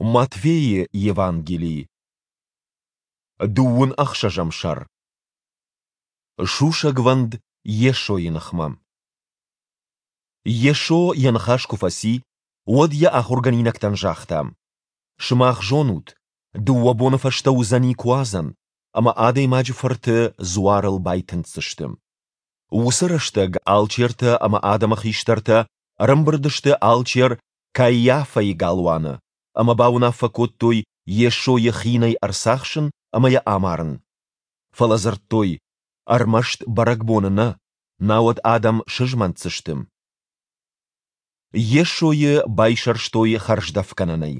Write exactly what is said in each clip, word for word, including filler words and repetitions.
Матвеи Евангелии. Дуун ахшажамшар. Шушагванд ешо янахмам. Ешо янхаш куфаси, од я ахурганинак танжахтам. Шмах жонут, дуабонов аштаузани куазан, ама адей маджфарте зуарал байтенцштем. Усараштаг алчерта ама адамах иштарта, рамбардыште алчер кайяфай галуана, ама баунафа коттой ешо яхинай арсахшен, ама я амарн. Фалазартой, армашт баракбонана, науад адам шижманцштем. Ешое байшарштой харждавкананай.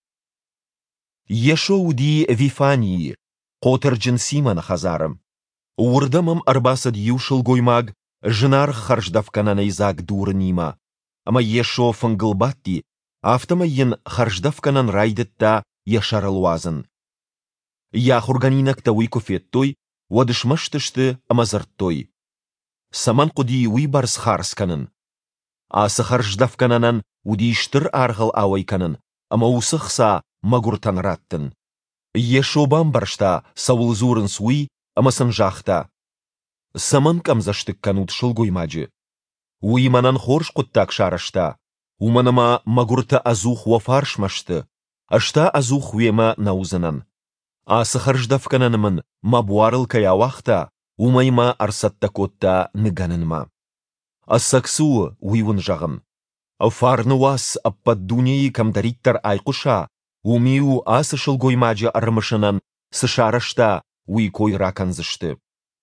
Ешо уди вифании, котер джинсиман хазарам. Урдамам арбасад юшел гоймаг, жнар харждавкананай заг дурнима. Ама ешо фанглбатти, автомайен харждавканан райдетта яшаралуазан. Яхурганинак тауи кофеттой, вадышмаштышты амазартой. Саман куди уи барс харсканан. Асы харждавкананан удиштыр арғал ауайканан, ама усықса магуртан раттын. Ешо бамбаршта саулзурын суи, ама санжахта. Саман камзаштык канут шылгоймаджы. Уи манан хорш куттак шарашта. Уманама магурта азух вафаршмашты, ашта азух вема наузанан. Асы харждавкананымын мабуарыл каявахта, умайма арсаттакотта ныганынма. Ассаксу уивын жағым. Афарны уас аппаддунеи камдариттар айқуша, умиу асы шылгоймаджы армышынан сышарашта уи койраканзышты.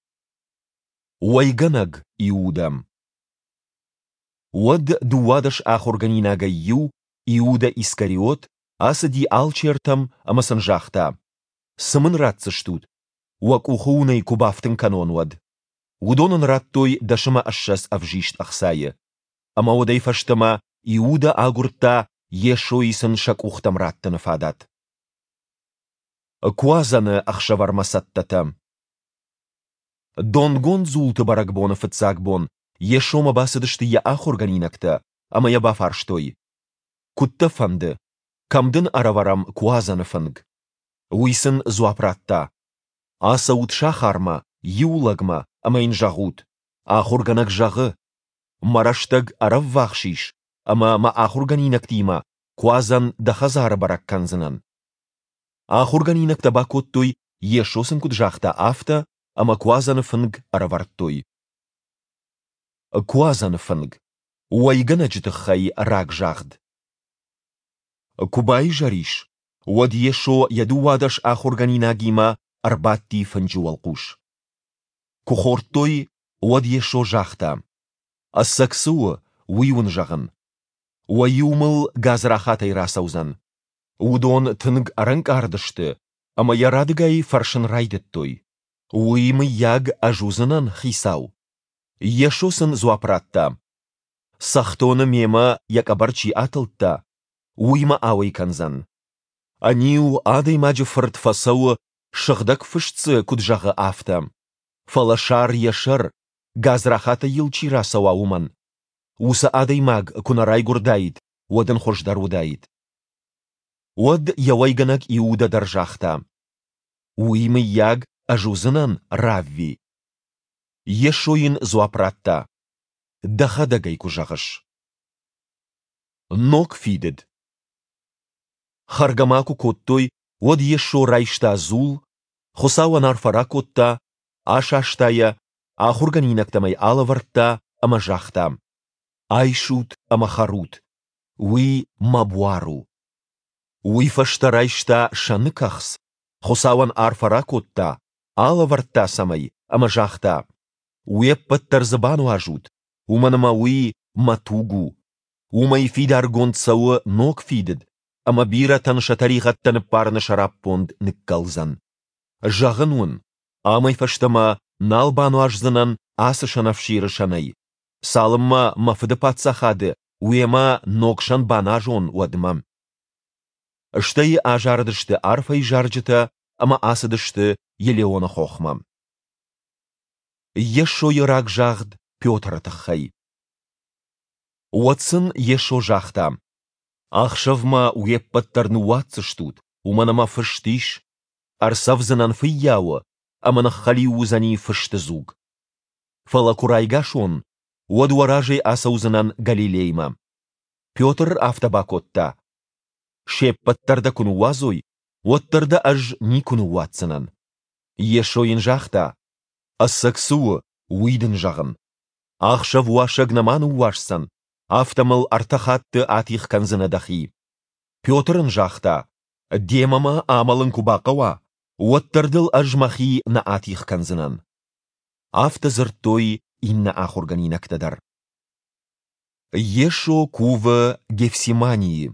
Уайганаг Иудам. Уад дуадаш ахурганинага ю, Иуда Искариот, асы ди алчертам амасанжахта. Сымын ратсыштут, уак ухунай кубафтын канонуад. Удонын раттой дашыма ашшас авжишт ахсайы. Ама одай фаштама Иуда агуртта ешоисын шак ухтам раттыны фадат. Куазаны ахшавармасаттатам. Донгон зулты баракбоны фыцакбон, ешома басыдышты я ахурганинакта, ама я бафарштой. Кутта фанды, камдын араварам куазаны фанг. Уисын зуапратта. Аса утша харма, юлагма, ама ин жағут. Ахурганак жағы. Мараштаг арав вахшиш, ама ма ахурганинак тима, куазан дахазара баракканзынан. Ахурганинак табакоттой ешосын куджахта афта, ама куазаны фанг араварттой. Куазаны фанг. Уайгана жытықхай рак жағд. Кубай жариш. Уад ешо ядуадаш ахурганинагима арбатти фанджуалкуш. Кухортой уад ешо жахта. Ассаксу уиун жағын. Уаюмыл газрахатай расаузан. Удон тынг аранг ардышты, ама ярадыгай фаршын райдеттой. Уимы яг ажузынан хисау. Ешосын зуапратта. Сахтоны мема якабарчи атылтта. Уима ауайканзан. Аниу адай маджы фыртфасау шықдак фышцы куджағы афта. Фалашар ешыр, газрахата елчи расау ауман. Уса адай маг кунарай гурдайд, уадын хождар удайд. Уад явайганак Иуда даржахта. Уимы яг ажузынан равви. Ешоин зуапратта. Дахадагай кужағыш. Нок фидед. Харгамаку коттой, уад ешо райшта зул, хосауан арфара котта, ашаштая, ахурганинактамай алавартта, ама жахта. Айшут, ама харут. Уи мабуару. Уи фашта райшта шаныкахс, хосауан арфара котта, алавартта самай, ама жахта. Уеппаттар забану ажут, уманама уи матугу. Умай фидар гонцауы нок фидед, ама бира таныша тарихаттаны парны шараппонд ныккалзан. Жағынуын, амай фаштама налбану ажзынан асы шанавширы шанай. Салымма мафыды патсахады, уема нокшан банажон уадымам. Штайы ажардышты арфай жаржыта, ама асыдышты елеона хохмам. Ешо йырак жағд Петр тахай. Уатсын ешо жахта. Ахшавма уеппаттарнуатсыштут, уманама фыштиш, арсавзанан фыяуа, амана халиузани фыштызуг. Фала курайгашон, уадуаражей асаузанан Галилейма. Петр автобакотта. Шеппаттарда кунуазой, уаттарда аж ни кунуатсанан. Ешоин жахта, ассаксуы уидын жағын. Ахшав уашагнаман уашсан, автомал артахатты атих канзанадахи. Петрын жахта, демама амалын кубақауа, уаттардыл ажмахи на атих канзанан. Автозыртой инна ахорганинактадар. Ешо кува Гефсимании.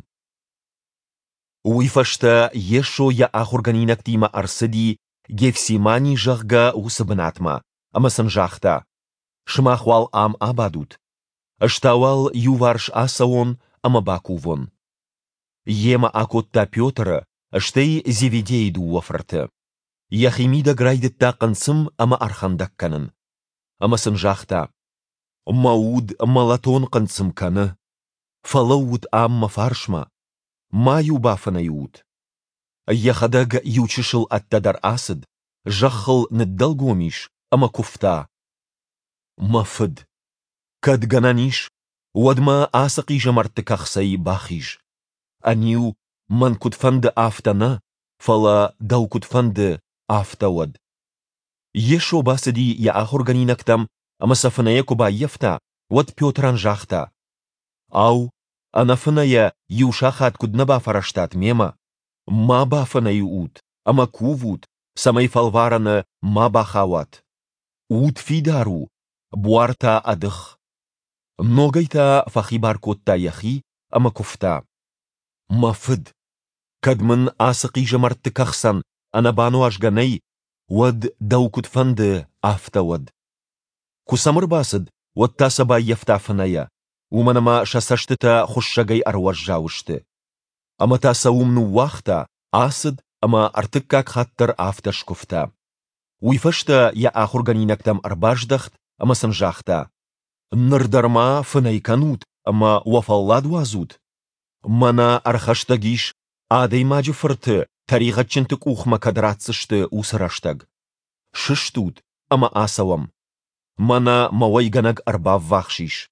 Уйфашта ешо я ахорганинактима арсади Гефсимани жахга усабанатма, амасан жахта. Шмахвал ам абадут. Аштавал юварш асаон амабакувон. Ема акотта Петра, аштей зевидей дуафарты. Яхимида грайдетта қансым ама архандакканын. Амасан жахта. Мауд малатон қансым каны. Фалауд амма фаршма. Маю бафанаюд. Яхадаг ючишыл аттадар асад. Жаххал неддалгомиш, ама куфта. Мафд. Кадгананиш. Уадма асақи жамартыкахсай бахиш. Анил ман кутфанды афтана. Фала дау кутфанды афтауад. Ешо басади я ахорганинактам, ама сафаная куба ефта, вот Петран жахта. Ау, анафаная юшахат куднаба фараштат мема, ма бафанаю ут, ама кувут, самай фалварана ма бахават. Ут фидару, буарта адых. Ногайта фахибар котта яхи, ама куфта. Мафд. Кадман асақи жамартыкахсан, анабану ашганай, вад даукут фанды афтавад. Кусамыр басыд, вад тасаба ефтафаная, уманама шасаштыта хушшагай арваш жауышты. Ама таса умну вахта, асыд, ама артыккак хаттар афташкуфта. Уйфашта я ахурганинактам арбаждахт, ама санжахта. Нырдарма фанайканут, ама уафаллад вазут. Мана архаштагиш, адай маджи фырты, тарихатчынтык ухма кадратсышты усараштаг. Шыштут, ама асавам. Мана мавайганаг арбав вахшиш.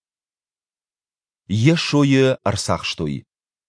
Ешое арсахштой.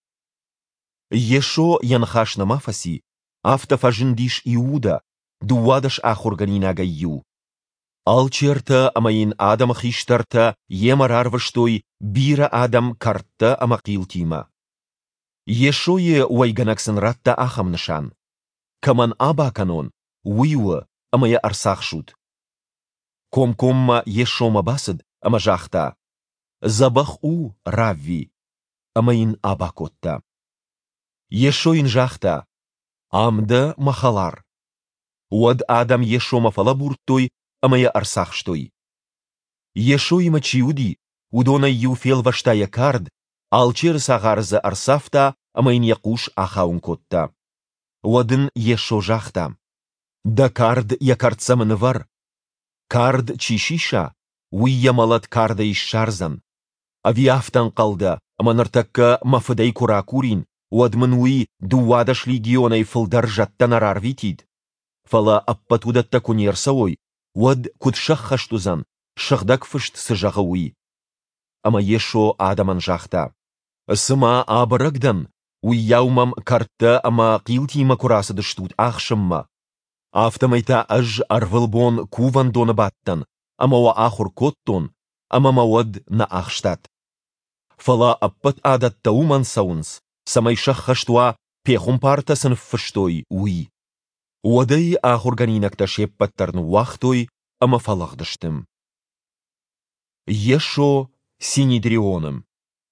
Ешо янхаш намафаси, автофажындиш Иуда, дуадаш ахорганинага ю. Алчерта амаин адам хиштарта, емарарваштой, бира адам картта амакилтима. Ешое уайганаксан ратта ахам нышан. Каман абаканон, уиуа, амая арсахшут. Ком-комма ешома басад, ама жахта. Забах у равви, амаин абакотта. Ешоин жахта. Амда махалар. Уад адам ешома фалабуртой, амая арсахштой. Ешоима чиуди, удона юфел ваштая кард, алчер сагарза арсафта, амайн якуш ахаункотта. Уадын ешо жахта. Да кард якартсамын вар. Кард чишиша, уйя малат карда ишшарзан. Авиафтан қалда, аманартакка мафыдай куракурин, уадмын уи дуадаш легионай фылдар жаттан арар витид. Фала аппатудатта кунерсауой, уад кудшах хаштузан, шахдак фышт сыжаға уи. Ама ешо адаман жахта. Сыма абырагдан, уйяумам картта ама қилтима курасыдыштуд ахшымма. Автомайта аж арвылбон куван дона баттан, ама ва ахур коттон, ама мауад на ахштат. Фала аппат адатта уман саунс, самай шаххаштуа пехум партасын фыштой уи. Уадай ахурганинакта шеппаттарн вахтой, ама фалахдыштым. Ешо синедрионым.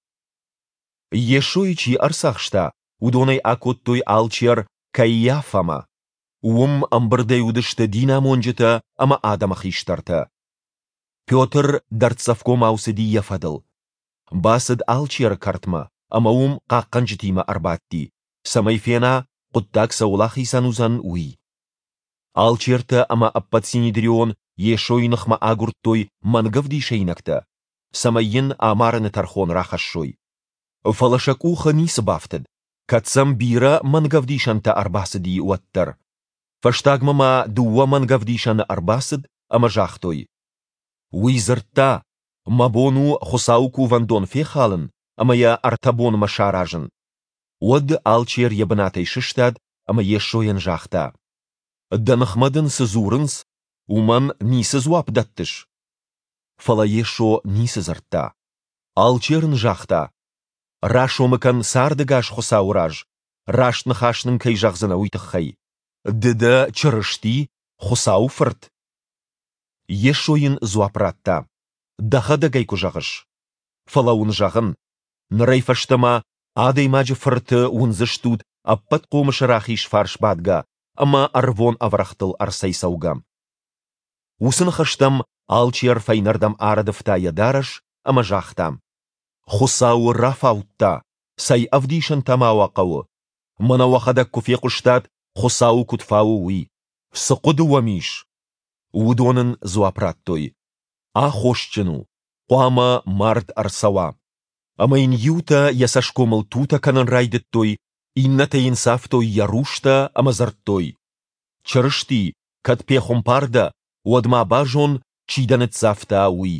Ешо ичи арсахшта, удонай акоттой алчер кайяфама. Уым амбырдай удышты дина монжыта, ама адама хиштарта. Петр дарцавком аусыди яфадыл. Басыд алчер картма, ама ум қаққан жытима арбатти. Самай фена құттак саулахи санузан уи. Алчерта ама аппат синедрион ешойнықма агурттой мангавди шейнакта. Самайын амарыны тархон рахашшой. Фалашаку ханис бафтед, катсам бира мангавдишанта арбасади уаттар. Фаштагмама дуа мангавдишана арбасад амажахтой. Уизерта, мабону хусауку вандон фехален, амая артабон машаражен. Уад алчер ябнатай шиштад, ама ешоен жахта. Данахмаден сызурынс, уман нисызуап даттыш. Фала ешо нисызарта. Алчерн жахта. Рашомыкан сардыгаш хусаураж, рашнахашнын кайжахзана уйтаххай. Дыда чырышти хусауфырт. Ешоин зуапратта. Дахада гайку жағыш. Фалаун жағын. Нрайфаштама адай маджы фырты унзыштуд аппат қомышырахиш фарш бадга, ама арвон аврахтыл арсай саугам. Усын хаштам алчер файнардам арадыфта ядараш, ама жахтам. Хусау рафаутта, сай авдишан тамауақау. Мана вахадак куфеқуштат хусау кутфау уи. Сықуду вамиш. Удонын зуапраттой. А хошчыну. Қуама мард арсава. Ама ин юта ясашкомыл тута канан райдеттой, инната инсафтой ярушта амазарттой. Чырышти, кат пехомпарда, уадма бажон чиданет зафта уи.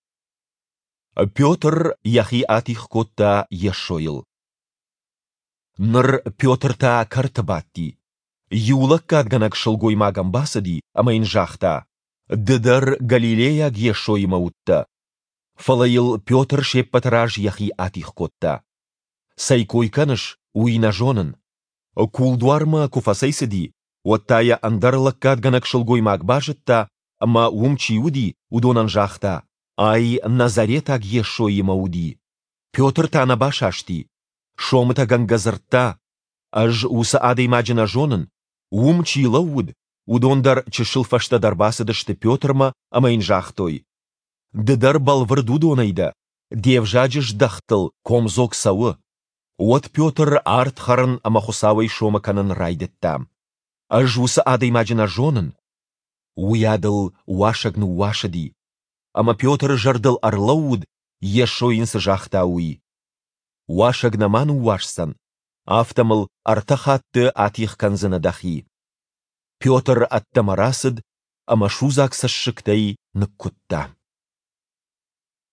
Петр яхи атих котта ешоил. Ныр Петрта картабатти. Юлаккат ганак шылгой магам басади, ама ин жахта. Дыдар Галилея гешой маутта. Фалаил Петр шеппатраж яхи атих котта. Сайкой каныш уина жонын. Кулдуарма куфасайсади, оттая андарлаккат ганак шылгой маг бажытта, ама умчи уди удонан жахта. Ай Назаретаг ешой мауди. Петр тана башашти. Шомыта гангазырта. Аж уса адей маджина жонын. Умчи лауд. Удондар чешыл фашта дарбасыдышты Петрма, ама ин жахтой. Дыдар балвыр дудонайда. Девжаджыш дахтыл комзок сауы. От Петр арт харын ама хусавай шомаканын райдеттам. Аж уса адей маджина жонын. Уядыл уашагну уашади. Ама Петр жардыл арлауд, ешоинсы жахта уи. Уашагнаман уашсан. Автамыл артахатты атих канзына дахи. Петр аттамарасыд, ама шузак сашшыктай ныккутта.